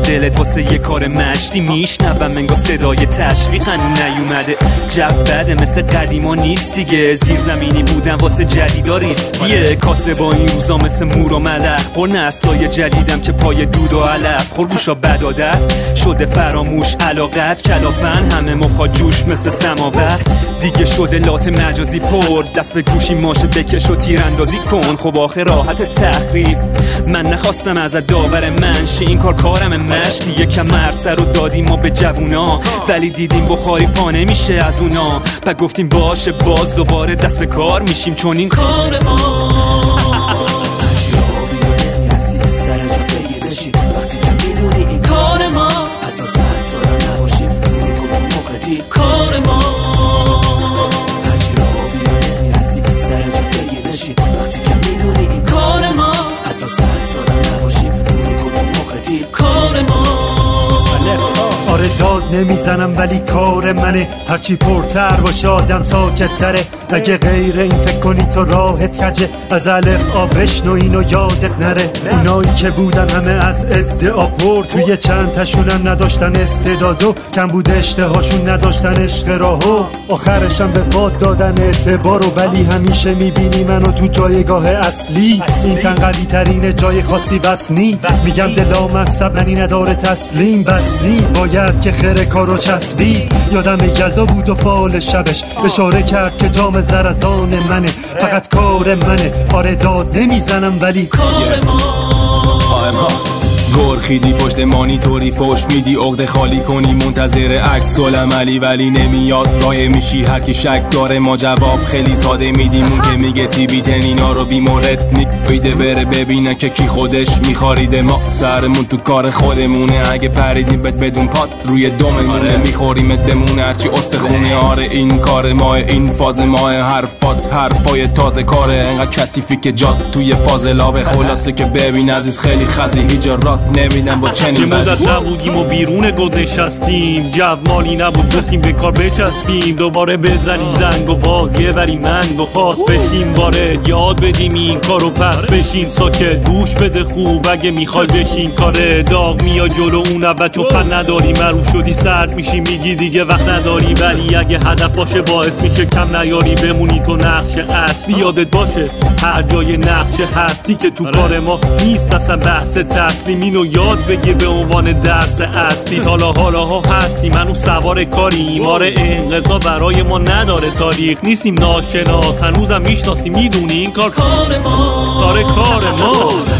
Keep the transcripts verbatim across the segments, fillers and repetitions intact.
دلت واسه یه کار مشتی میشنوم انگار صدای تشویق هنو نیومده. جو بده مثل قدیما نیست دیگه، زیرزمینی بودن واسه جدیدا ریسکیه. کاسه با این روزا مثل مور و ملخ، پر نسلای جدیدم که پای دود و علف. خورگوشا بدادت شده فراموش علاقت، کلافن همه مخا جوش مثل سماور. دیگه شده لات مجازی پر، دست به گوشی ماشه بکش و تیراندازی کن. خب آخه راحت تخریب، من نخواستم ازت داور منشی، این کار کارم مشتی. یکم مرسه رو دادیم ما به جوونا، ولی دیدیم بخاری پا نمیشه از اونا. پا گفتیم باشه باز دوباره دست به کار میشیم، چون این کار ما کار ما هرچی را بیاره میرسی سر جا بگی بشی وقتی که میدونی این کار ما حتی صد سالم نباشیم اونی کدوم مخدی کار ما. آره داد نمیزنم ولی کار منه، هرچی پرتر باشه آدم ساکت تره. اگه غیر این فکر کنی تو راحت کجه، از الف آ بشنو اینو یادت نره. اونایی که بودن همه از ادعا پر، توی چند تاشونم نداشتن استعدادو، کم بود اشتهاشون نداشتن عشق راهو. آخرشم به باد دادن اعتبارو، ولی همیشه میبینی منو تو جایگاه اصلی. این تن قوی ترین جای خاصی وصنی، میگم دلام از سبنی نداره تسلیم. بسنی باید که خیره کارو چسبی. یادم یلدا بود و فال شبش اشاره کرد که جام زرزان منه، فقط کار منه. آره داد نمیزنم ولی کار ما. گرخیدی پشت مانیتوری فوش میدی، عقده خالی کنی منتظر عکس العملی ولی نمیاد. ضایع میشی هر کی شک داره، ما جواب خیلی ساده میدیم. اون که میگه تی بی تن اینا رو بی مورد میگه بره ببینه که کی خودش میخاریده. ما سرمون تو کار خودمونه، اگه پریدیم بد بدون پات روی دوممونه. میخوریمت بمونه هرچی استخونه. آره این کار ماه، این فاز ماه، حرفات حرفای تازه کاره. انقدر کثیفی که جات توی فاز لابه. خلاصه که ببین عزیز خیلی خزی هیجارات نمیدم با چنین مدت نبودیم و بیرون گل نشستیم، جو مالی نبود گفتیم به کار بچسبیم. دوباره بزنیم زنگ و باز یه وری منگ و خواست بشیم باره یاد بدیم این کارو پس بشین ساکت گوش بده خوب. اگه میخوای بشین کاره داغ میاد جلو اون اول چون فن نداری. معروف شدی سرد میشی میگی دیگه وقت نداری، ولی اگه هدف باشه باعث میشه کم نیاری. بمونی تو نقش اصلی، یادت باشه هر جای نقش هستی که تو کار ما نیست اصلا بحث تسلیم. اینو یاد بگیر به عنوان درس اصلی. حالا حالا ها هستیم منو سوار کاریم. آره انقضا برای ما نداره تاریخ، نیستیم ناشناس هنوزم میشناسیم. میدونی این کار کار ما، کار کار ماست.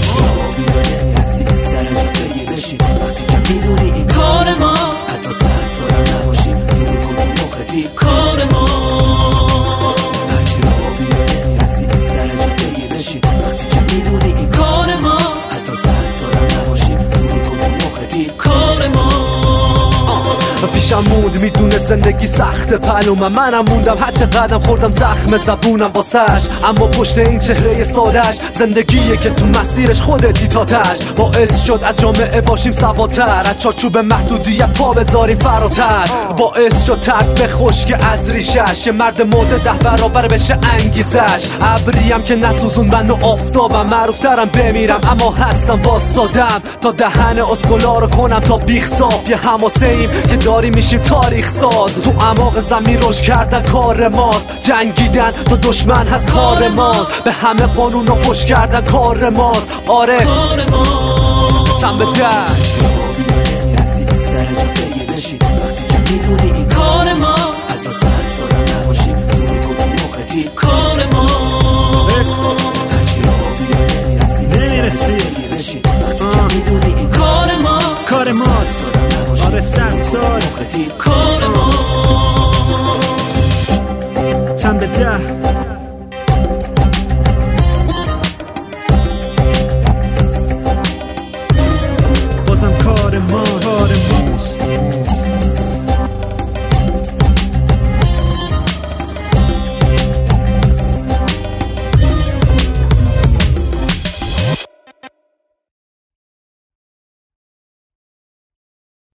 وقتی که میدونی این کار ما حتی صد سالم نباشیم اونی کدوم مخدی کار ما. هرچی را بیاره میرسی سر جا بگی بشی وقتی که میدونی این کار ما حتی صد سالم نباشیم اونی کدوم مخدی کار ما. پیشم موند میدونه زندگی سخت پلومم، منم موندم هر چه قدم خوردم زخم زبونم واسش. اما پشت این چهره سادش زندگیه که تو مسیرش خودتی تاتش. باعث شد از جامعه باشیم سواتر، از چارچوب محدودیت پا بذاریم فراتر. باعث شد ترس به خشک از ریشش، یه مرد مرده ده برابر بشه انگیزش. ابریم که نسوزون منو آفتابم، معروف ترم بمیرم اما هستم با سادم. تا دهن اسکولا رو کنم تا بیخ صاف، یه حماسه ایم که داریم میشیم تاریخ ساز. تو اعماق زمین روش کردن کار ماست، جنگیدن تا دشمن هست کار ماست. به همه قانون رو پشت کردن کار ماست. آره کار ما تن به در میرسی سر جا بگی بشی وقتی که میدونی این کار ما حتی صد سالم نباشیم اونی کدوم مخدی کار ما.